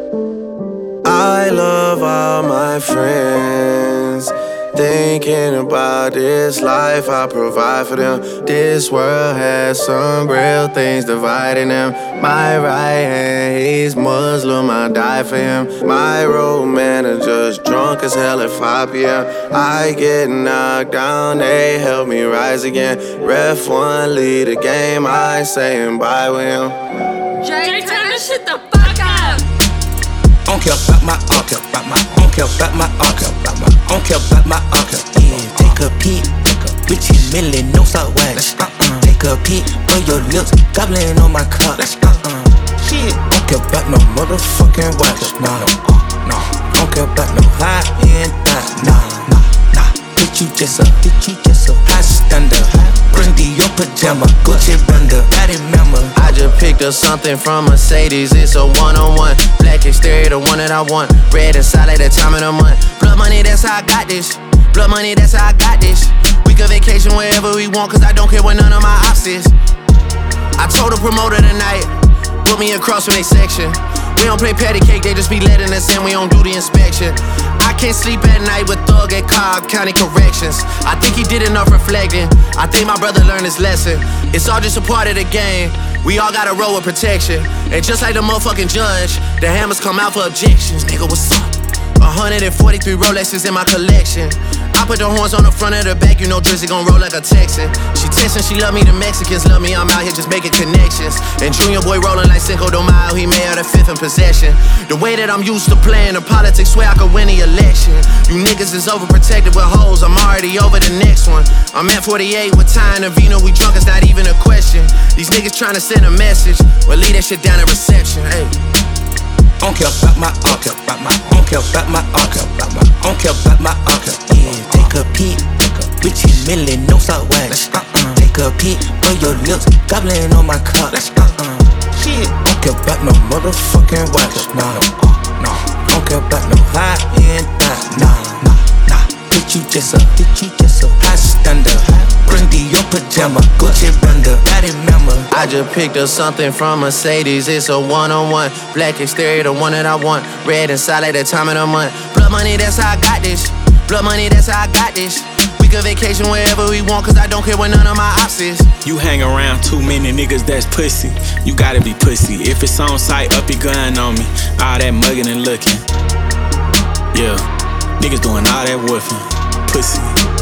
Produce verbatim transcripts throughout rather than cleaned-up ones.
I love all my friends. Thinking about this life I provide for them. This world has some real things dividing them. My right hand, he's Muslim, I die for him. My road manager's drunk as hell at five p.m. I get knocked down, they help me rise again. Ref one, lead the game, I ain't saying bye with him. Jay, turn this shit the fuck up. I don't care about my, I don't care about my, I don't care about my, I don't care about my, I don't care about my, I don't care. Yeah, take a peek, Richie Millie, no salt wax. Uh-uh. Take a peek, on your lips, gobbling on my cup. Uh-uh. Shit, I don't care about no motherfucking wax. Nah, no, I don't care about no high end thigh. Nah, nah, nah. Bitch, you just a, bitch, you just a high standard. Printy your pajama, Gucci bundle, daddy mama. I just picked up something from Mercedes, it's a one-on-one. Black exterior, the one that I want. Red inside like the time of the month. Blood money, that's how I got this. Blood money, that's how I got this. We can vacation wherever we want, cause I don't care what none of my ops is. I told the promoter tonight, put me across from they section. We don't play patty cake, they just be letting us in, we don't do the inspection. I can't sleep at night with Thug at Cobb County Corrections. I think he did enough reflecting. I think my brother learned his lesson. It's all just a part of the game. We all got a roll with protection. And just like the motherfucking judge, the hammers come out for objections. Nigga, what's up? one hundred forty-three Rolexes in my collection. I put the horns on the front of the back, you know Drizzy gon' roll like a Texan. She textin', she love me, the Mexicans love me, I'm out here just making connections. And Junior Boy rollin' like Cinco de Mayo, he made her the fifth in possession. The way that I'm used to playing the politics, swear I could win the election. You niggas is overprotected with hoes, I'm already over the next one. I'm at forty-eight with Ty and Vino, we drunk, it's not even a question. These niggas tryna send a message, well leave that shit down at reception, hey. I don't care about my, I don't care about my, I don't care about my, I don't care about my, I don't care about my, I don't care. Yeah, take a peek, Richie Millie, no salt wax. Uh-uh. Take a peek, on your lips, gobbling on my cup. Uh-uh. Shit, I don't care about no motherfucking wax. Nah, no, I don't care about no high end thigh. Nah, nah, nah. Bitch, you just a, bitch, you just a high standard. Printy your pajama, Gucci bundle, daddy mama. I just picked up something from Mercedes, it's a one-on-one. Black exterior, the one that I want. Red inside like the time of the month. Blood money, that's how I got this. Blood money, that's how I got this. We can vacation wherever we want, cause I don't care what none of my ops is. You hang around too many niggas that's pussy. You gotta be pussy. If it's on site, up your gun on me. All that mugging and looking. Yeah, niggas doing all that woofing. Pussy.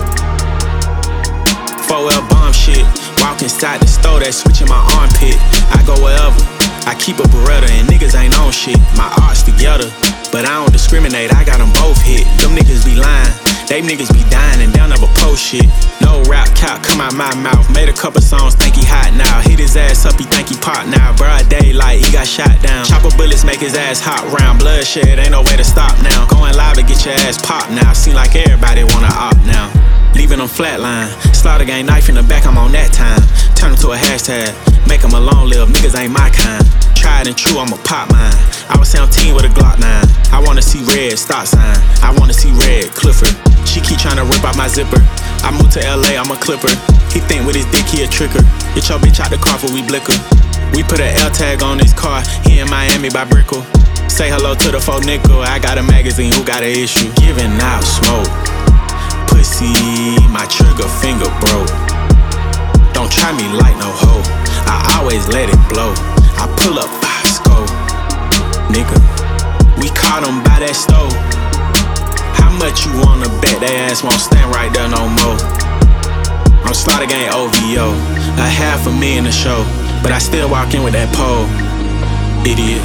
four L bomb shit. Walk inside the store, that switch in my armpit. I go wherever, I keep a Beretta and niggas ain't on shit. My art's together, but I don't discriminate, I got them both hit. Them niggas be lying, they niggas be dying and they'll never post shit. No rap cap come out my mouth, made a couple songs, think he hot now. Hit his ass up, he think he pop now. Broad daylight, he got shot down. Chopper bullets make his ass hot round. Bloodshed, ain't no way to stop now. Going live to get your ass popped now. Seem like everybody wanna opt now. Leaving them flatline. Slaughter gang knife in the back, I'm on that time. Turn him to a hashtag, make him a long live, niggas ain't my kind. Tried and true, I'ma pop mine. I was seventeen with a Glock nine. I wanna see red, stop sign. I wanna see red, Clifford. She keep tryna rip out my zipper. I moved to L A, I'm a clipper. He think with his dick he a tricker. Get your bitch out the car for we blicker. We put a L tag on his car, he in Miami by Brickell. Say hello to the faux nickel, I got a magazine, who got an issue? Giving out smoke. Pussy, my trigger finger broke. Don't try me like no hoe, I always let it blow. I pull up five scope, nigga. We caught him by that stove. How much you wanna bet they ass won't stand right there no more? I'm Slaughter Gang O V O, a half a million a show, but I still walk in with that pole, idiot.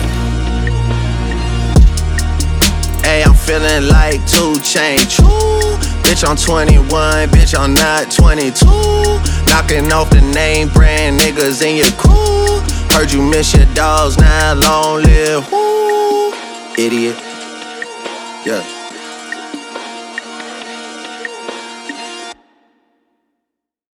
Hey, I'm feeling like two Chainz. Bitch, I'm twenty-one, bitch, I'm not twenty-two. Knocking off the name brand niggas in your crew. Heard you miss your dogs, now long live, whoo. Idiot. Yeah.